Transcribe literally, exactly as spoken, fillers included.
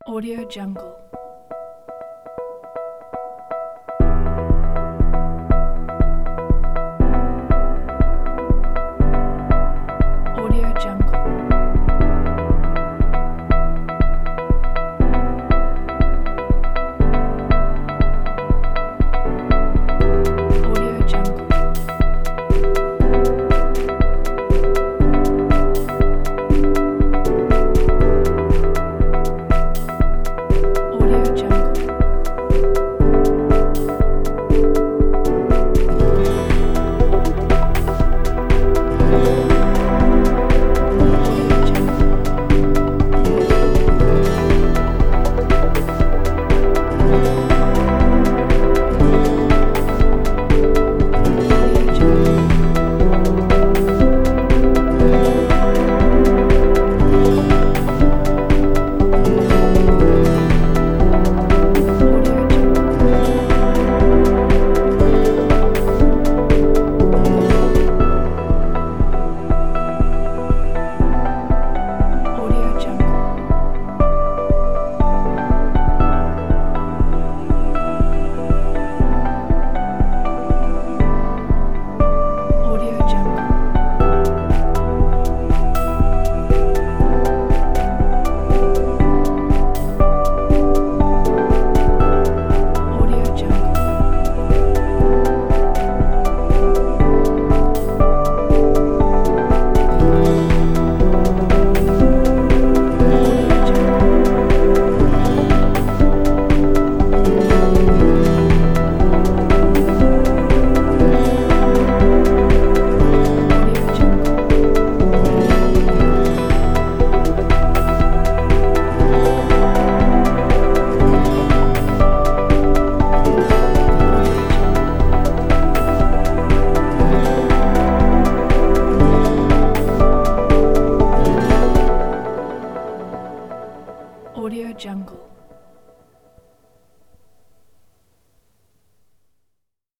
Audio Jungle. Audio Jungle. Audio Jungle. Audio Jungle. Audio Jungle. Audio Jungle. Audio Jungle. Audio Jungle. Audio Jungle. Audio Jungle. Audio Jungle. Audio Jungle. Audio Jungle.